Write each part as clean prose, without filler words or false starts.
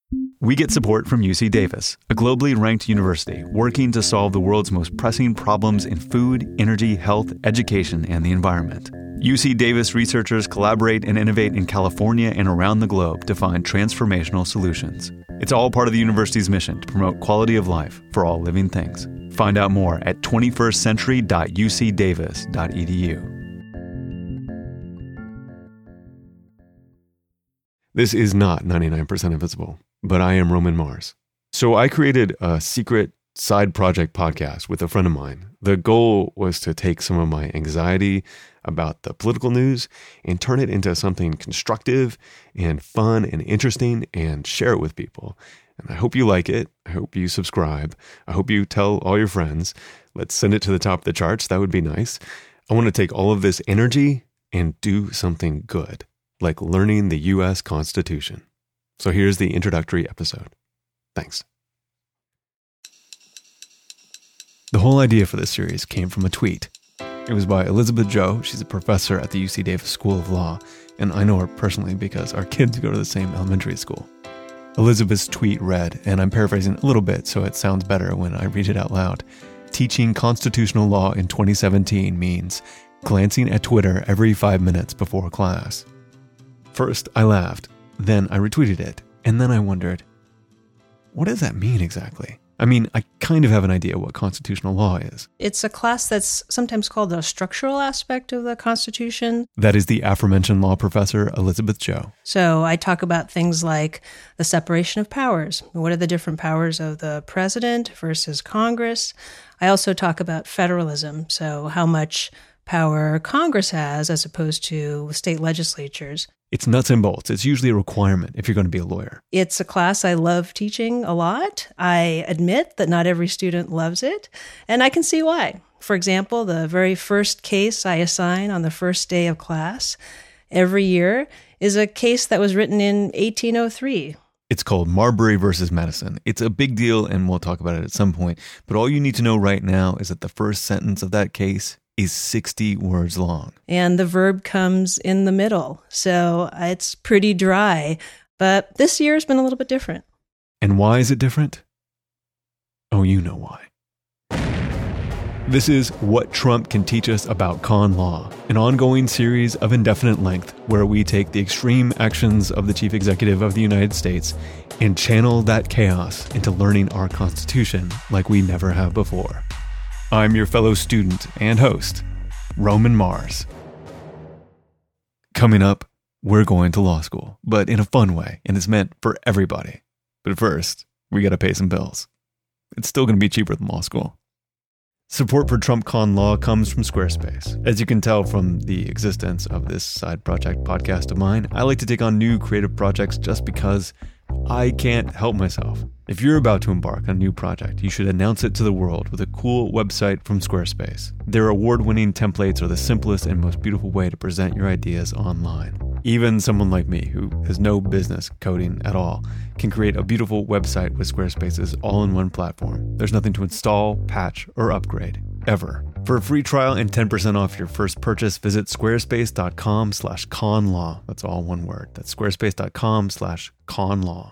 We get support from UC Davis, a globally ranked university working to solve the world's most pressing problems in food, energy, health, education, and the environment. UC Davis researchers collaborate and innovate in California and around the globe to find transformational solutions. It's all part of the university's mission to promote quality of life for all living things. Find out more at 21stcentury.ucdavis.edu. This is not 99% Invisible, but I am Roman Mars. So I created a secret side project podcast with a friend of mine. The goal was to take some of my anxiety about the political news and turn it into something constructive and fun and interesting and share it with people. And I hope you like it. I hope you subscribe. I hope you tell all your friends. Let's send it to the top of the charts. That would be nice. I want to take all of this energy and do something good, like learning the U.S. Constitution. So here's the introductory episode. Thanks. The whole idea for this series came from a tweet. It was by Elizabeth Joh. She's a professor at the UC Davis School of Law, and I know her personally because our kids go to the same elementary school. Elizabeth's tweet read, and I'm paraphrasing a little bit so it sounds better when I read it out loud, "Teaching constitutional law in 2017 means glancing at Twitter every 5 minutes before class." First, I laughed, then I retweeted it, and then I wondered, what does that mean exactly? I mean, I kind of have an idea what constitutional law is. It's a class that's sometimes called the structural aspect of the Constitution. That is the aforementioned law professor, Elizabeth Joh. So I talk about things like the separation of powers. What are the different powers of the president versus Congress? I also talk about federalism, so how much power Congress has as opposed to state legislatures. It's nuts and bolts. It's usually a requirement if you're going to be a lawyer. It's a class I love teaching a lot. I admit that not every student loves it, and I can see why. For example, the very first case I assign on the first day of class every year is a case that was written in 1803. It's called Marbury versus Madison. It's a big deal, and we'll talk about it at some point. But all you need to know right now is that the first sentence of that case is 60 words long. And the verb comes in the middle, so it's pretty dry. But this year's been a little bit different. And why is it different? Oh, you know why. This is What Trump Can Teach Us About Con Law, an ongoing series of indefinite length where we take the extreme actions of the chief executive of the United States and channel that chaos into learning our Constitution like we never have before. I'm your fellow student and host, Roman Mars. Coming up, we're going to law school, but in a fun way, and it's meant for everybody. But first, we got to pay some bills. It's still going to be cheaper than law school. Support for Trump Con Law comes from Squarespace. As you can tell from the existence of this side project podcast of mine, I like to take on new creative projects just because I can't help myself. If you're about to embark on a new project, you should announce it to the world with a cool website from Squarespace. Their award-winning templates are the simplest and most beautiful way to present your ideas online. Even someone like me, who has no business coding at all, can create a beautiful website with Squarespace's all-in-one platform. There's nothing to install, patch, or upgrade, ever. For a free trial and 10% off your first purchase, visit squarespace.com/conlaw. That's all one word. That's squarespace.com/conlaw.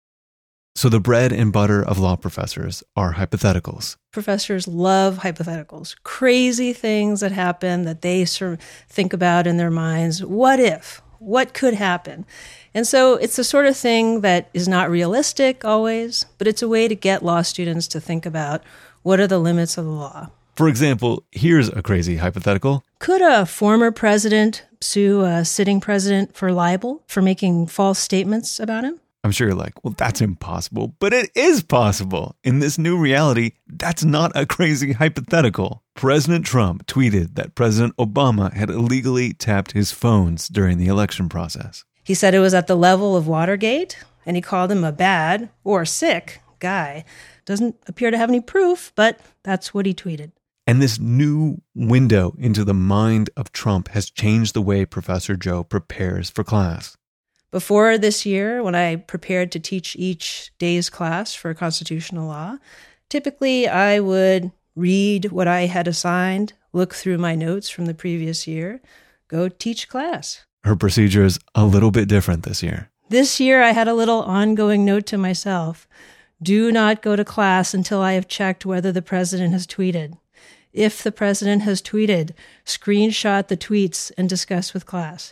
So the bread and butter of law professors are hypotheticals. Professors love hypotheticals, crazy things that happen that they sort of think about in their minds. What if? What could happen? And so it's the sort of thing that is not realistic always, but it's a way to get law students to think about what are the limits of the law. For example, here's a crazy hypothetical. Could a former president sue a sitting president for libel for making false statements about him? I'm sure you're like, well, that's impossible, but it is possible. In this new reality, that's not a crazy hypothetical. President Trump tweeted that President Obama had illegally tapped his phones during the election process. He said it was at the level of Watergate, and he called him a bad or sick guy. Doesn't appear to have any proof, but that's what he tweeted. And this new window into the mind of Trump has changed the way Professor Joh prepares for class. Before this year, when I prepared to teach each day's class for constitutional law, typically I would read what I had assigned, look through my notes from the previous year, go teach class. Her procedure is a little bit different this year. This year, I had a little ongoing note to myself. Do not go to class until I have checked whether the president has tweeted. If the president has tweeted, screenshot the tweets and discuss with class.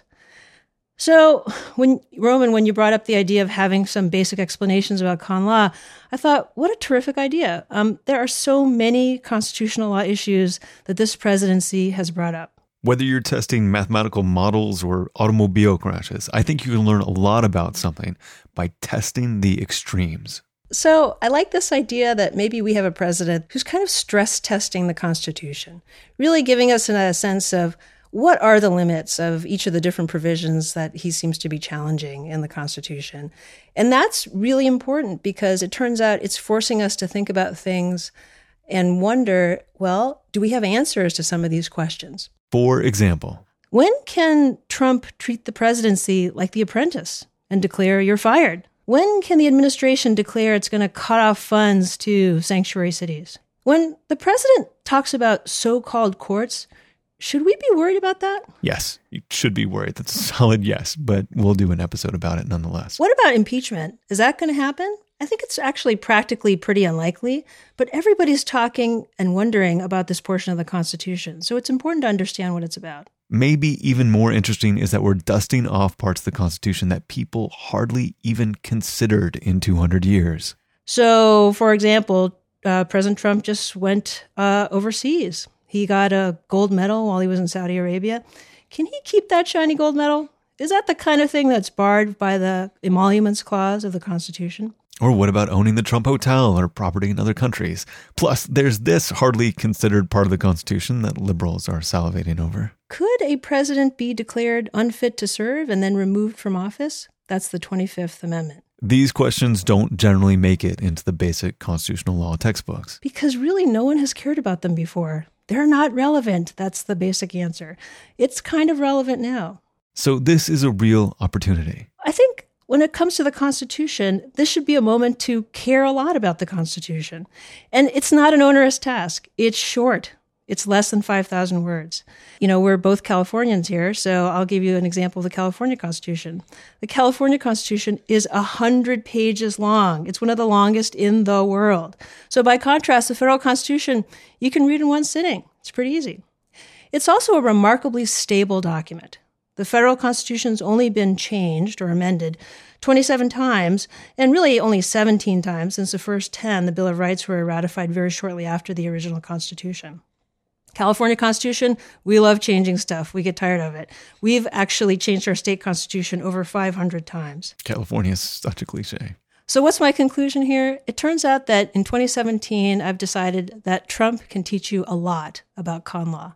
So, when you brought up the idea of having some basic explanations about con law, I thought, what a terrific idea. There are so many constitutional law issues that this presidency has brought up. Whether you're testing mathematical models or automobile crashes, I think you can learn a lot about something by testing the extremes. So I like this idea that maybe we have a president who's kind of stress testing the Constitution, really giving us a sense of what are the limits of each of the different provisions that he seems to be challenging in the Constitution. And that's really important because it turns out it's forcing us to think about things and wonder, well, do we have answers to some of these questions? For example, when can Trump treat the presidency like The Apprentice and declare you're fired? When can the administration declare it's going to cut off funds to sanctuary cities? When the president talks about so-called courts, should we be worried about that? Yes, you should be worried. That's a solid yes, but we'll do an episode about it nonetheless. What about impeachment? Is that going to happen? I think it's actually practically pretty unlikely, but everybody's talking and wondering about this portion of the Constitution, so it's important to understand what it's about. Maybe even more interesting is that we're dusting off parts of the Constitution that people hardly even considered in 200 years. So, for example, President Trump just went overseas. He got a gold medal while he was in Saudi Arabia. Can he keep that shiny gold medal? Is that the kind of thing that's barred by the emoluments clause of the Constitution? Or what about owning the Trump Hotel or property in other countries? Plus, there's this hardly considered part of the Constitution that liberals are salivating over. Could a president be declared unfit to serve and then removed from office? That's the 25th Amendment. These questions don't generally make it into the basic constitutional law textbooks. Because really no one has cared about them before. They're not relevant. That's the basic answer. It's kind of relevant now. So this is a real opportunity. I think when it comes to the Constitution, this should be a moment to care a lot about the Constitution. And it's not an onerous task. It's short. It's less than 5,000 words. You know, we're both Californians here, so I'll give you an example of the California Constitution. The California Constitution is 100 pages long. It's one of the longest in the world. So by contrast, the federal Constitution, you can read in one sitting. It's pretty easy. It's also a remarkably stable document. The federal Constitution's only been changed or amended 27 times, and really only 17 times since the first 10, the Bill of Rights, were ratified very shortly after the original Constitution. California Constitution, we love changing stuff. We get tired of it. We've actually changed our state constitution over 500 times. California is such a cliche. So what's my conclusion here? It turns out that in 2017, I've decided that Trump can teach you a lot about con law.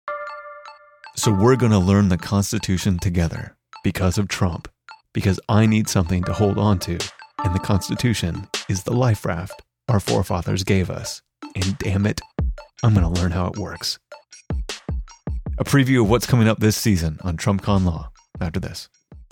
So we're going to learn the Constitution together because of Trump, because I need something to hold on to, and the Constitution is the life raft our forefathers gave us. And damn it, I'm going to learn how it works. A preview of what's coming up this season on Trump Con Law after this.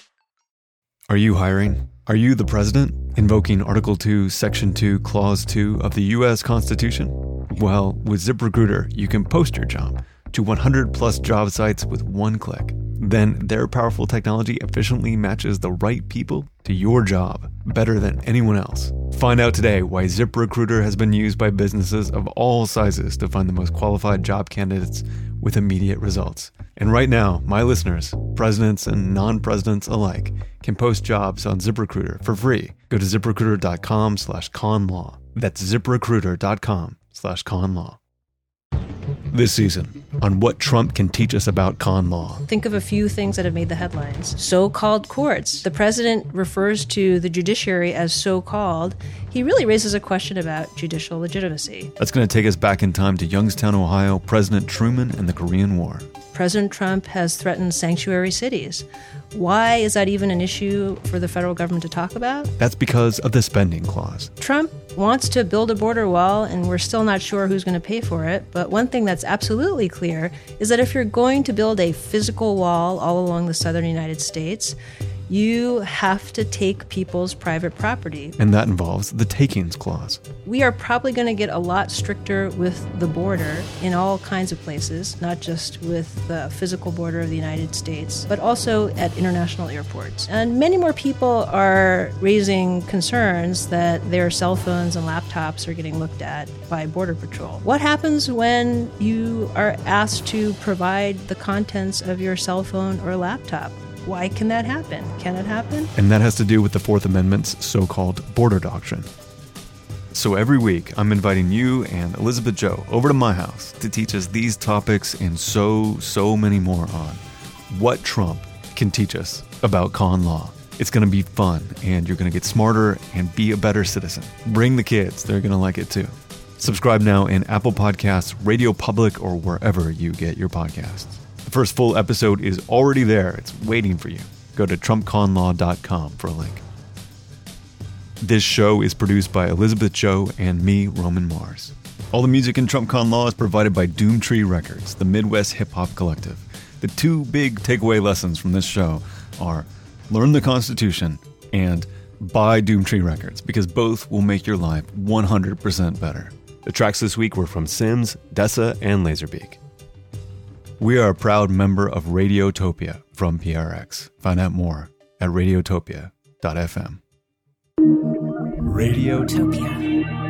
Are you hiring? Are you the president? Invoking Article 2, Section 2, Clause 2 of the U.S. Constitution? Well, with ZipRecruiter, you can post your job to 100 plus job sites with one click. Then their powerful technology efficiently matches the right people to your job better than anyone else. Find out today why ZipRecruiter has been used by businesses of all sizes to find the most qualified job candidates with immediate results. And right now, my listeners, presidents and non-presidents alike, can post jobs on ZipRecruiter for free. Go to ZipRecruiter.com/conlaw. That's ZipRecruiter.com/conlaw. This season, on what Trump can teach us about con law. Think of a few things that have made the headlines. So-called courts. The president refers to the judiciary as so-called. He really raises a question about judicial legitimacy. That's going to take us back in time to Youngstown, Ohio, President Truman, and the Korean War. President Trump has threatened sanctuary cities. Why is that even an issue for the federal government to talk about? That's because of the spending clause. Trump wants to build a border wall, and we're still not sure who's going to pay for it. But one thing that's absolutely clear is that if you're going to build a physical wall all along the southern United States, you have to take people's private property. And that involves the takings clause. We are probably going to get a lot stricter with the border in all kinds of places, not just with the physical border of the United States, but also at international airports. And many more people are raising concerns that their cell phones and laptops are getting looked at by Border Patrol. What happens when you are asked to provide the contents of your cell phone or laptop? Why can that happen? Can it happen? And that has to do with the Fourth Amendment's so-called border doctrine. So every week, I'm inviting you and Elizabeth Joe over to my house to teach us these topics and so many more on what Trump can teach us about con law. It's going to be fun, and you're going to get smarter and be a better citizen. Bring the kids. They're going to like it too. Subscribe now in Apple Podcasts, Radio Public, or wherever you get your podcasts. The first full episode is already there. It's waiting for you. Go to TrumpConLaw.com for a link. This show is produced by Elizabeth Joe and me, Roman Mars. All the music in Trump Con Law is provided by Doomtree Records, the Midwest hip-hop collective. The two big takeaway lessons from this show are learn the Constitution and buy Doomtree Records, because both will make your life 100% better. The tracks this week were from Sims, Dessa, and Laserbeak. We are a proud member of Radiotopia from PRX. Find out more at radiotopia.fm. Radiotopia.